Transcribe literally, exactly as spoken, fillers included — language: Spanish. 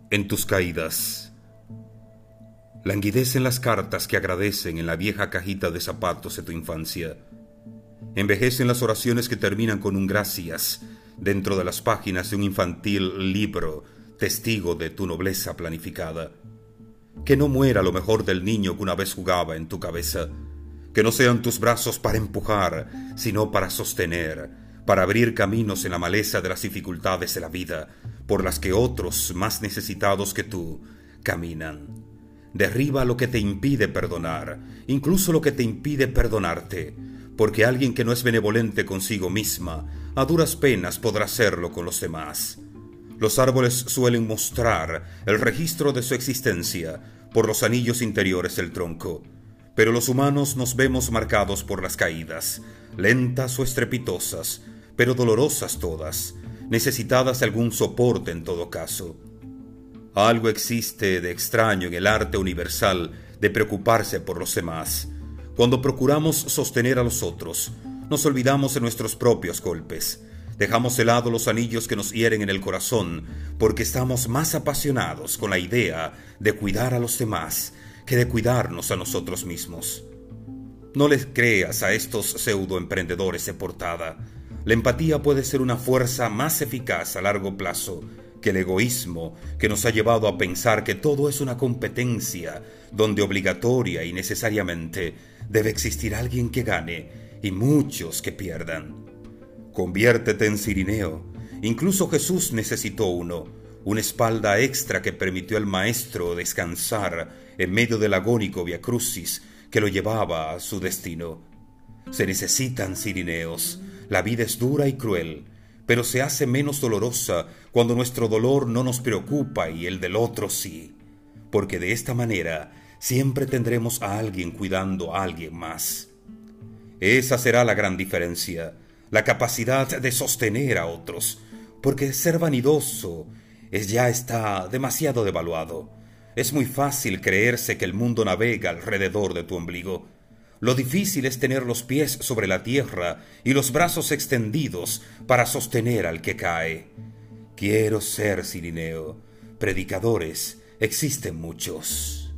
En tus caídas, languidecen las cartas que agradecen en la vieja cajita de zapatos de tu infancia. Envejecen las oraciones que terminan con un gracias dentro de las páginas de un infantil libro, testigo de tu nobleza planificada. Que no muera lo mejor del niño que una vez jugaba en tu cabeza. Que no sean tus brazos para empujar, sino para sostener, para abrir caminos en la maleza de las dificultades de la vida, por las que otros, más necesitados que tú, caminan. Derriba lo que te impide perdonar, incluso lo que te impide perdonarte, porque alguien que no es benevolente consigo misma, a duras penas podrá serlo con los demás. Los árboles suelen mostrar el registro de su existencia por los anillos interiores del tronco, pero los humanos nos vemos marcados por las caídas, lentas o estrepitosas, pero dolorosas todas, necesitadas de algún soporte en todo caso. Algo existe de extraño en el arte universal de preocuparse por los demás. Cuando procuramos sostener a los otros, nos olvidamos de nuestros propios golpes. Dejamos de lado los anillos que nos hieren en el corazón porque estamos más apasionados con la idea de cuidar a los demás que de cuidarnos a nosotros mismos. No les creas a estos pseudoemprendedores de portada. La empatía puede ser una fuerza más eficaz a largo plazo que el egoísmo que nos ha llevado a pensar que todo es una competencia donde obligatoria y necesariamente debe existir alguien que gane y muchos que pierdan. Conviértete en Cirineo. Incluso Jesús necesitó uno, una espalda extra que permitió al Maestro descansar en medio del agónico Via Crucis que lo llevaba a su destino. Se necesitan Cirineos. La vida es dura y cruel, pero se hace menos dolorosa cuando nuestro dolor no nos preocupa y el del otro sí, porque de esta manera siempre tendremos a alguien cuidando a alguien más. Esa será la gran diferencia, la capacidad de sostener a otros, porque ser vanidoso es ya está demasiado devaluado. Es muy fácil creerse que el mundo navega alrededor de tu ombligo. Lo difícil es tener los pies sobre la tierra y los brazos extendidos para sostener al que cae. Quiero ser Cirineo. Predicadores existen muchos.